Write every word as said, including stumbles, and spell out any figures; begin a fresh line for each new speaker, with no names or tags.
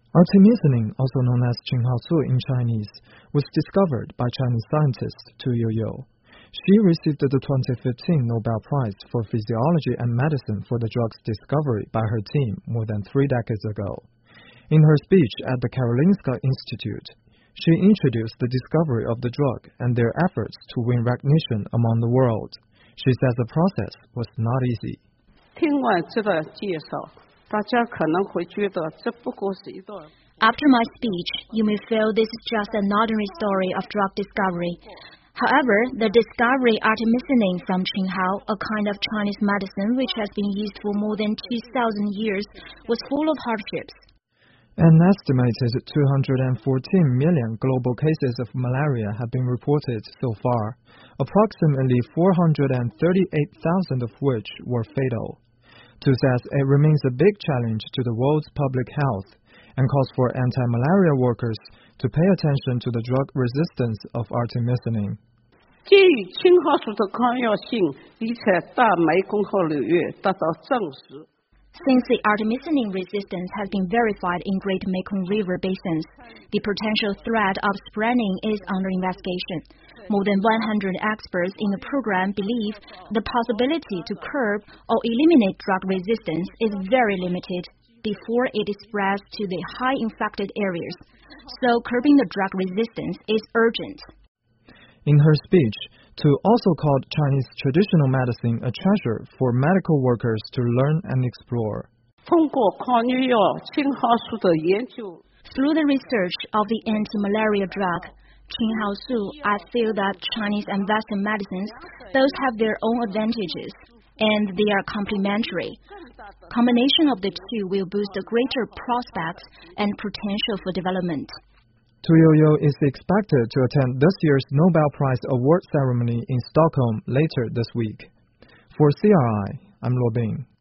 Artemisinin, also known as Qinghao in Chinese, was discovered by Chinese scientist Tu Youyou. She received the twenty fifteen Nobel Prize for Physiology and Medicine for the drug's discovery by her team more than three decades ago. In her speech at the Karolinska Institute, she introduced the discovery of the drug and their efforts to win recognition among the world. She says the process was not easy.
听完这个介绍，大家可能会觉得这不过是一段。
After my speech, you may feel this is just an ordinary story of drug discovery. However, the discovery artemisinin from Qinghao, a kind of Chinese medicine which has been used for more than two thousand years, was full of hardships.
An estimated two hundred fourteen million global cases of malaria have been reported so far, approximately four hundred thirty-eight thousand of which were fatal. Tu says it remains a big challenge to the world's public health and calls for anti-malaria workers to pay attention to the drug resistance of artemisinin.
基于青蒿素的抗药性已在大湄公河流域得到证实。
Since the artemisinin resistance has been verified in Great Mekong River basins, the potential threat of spreading is under investigation. More than one hundred experts in the program believe the possibility to curb or eliminate drug resistance is very limited before it spreads to the high infected areas. So curbing the drug resistance is urgent.
In her speech, Tu also called Chinese traditional medicine a treasure for medical workers to learn and explore.
通过抗疟药青蒿素的研究，
Through the research of the anti-malaria drug, Qinghao, I feel that Chinese and Western medicines both have their own advantages, and they are complementary. Combination of the two will boost the greater prospects and potential for development.
Tu Youyou is expected to attend this year's Nobel Prize award ceremony in Stockholm later this week. For C R I, I'm Luo Bing.